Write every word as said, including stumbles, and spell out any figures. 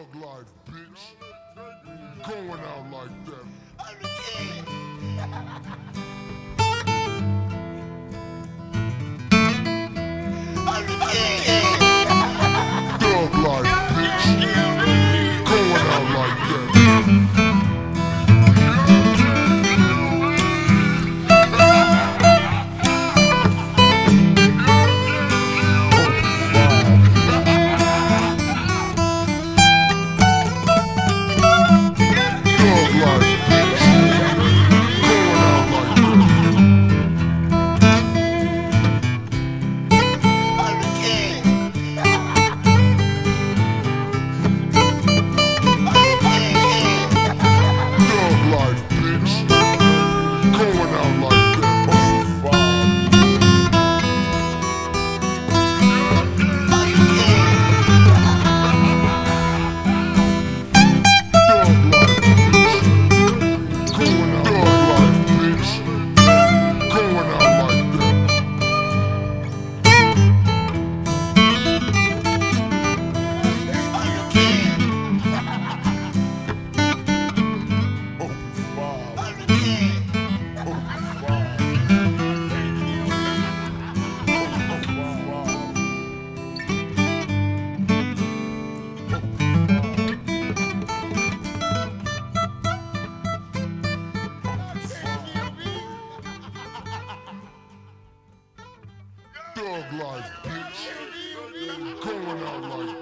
Thug life, bitch. Going out like that. I'm the king. I'm the king. Thug life, bitch. Going out like that. Thug life, bitch. Going out like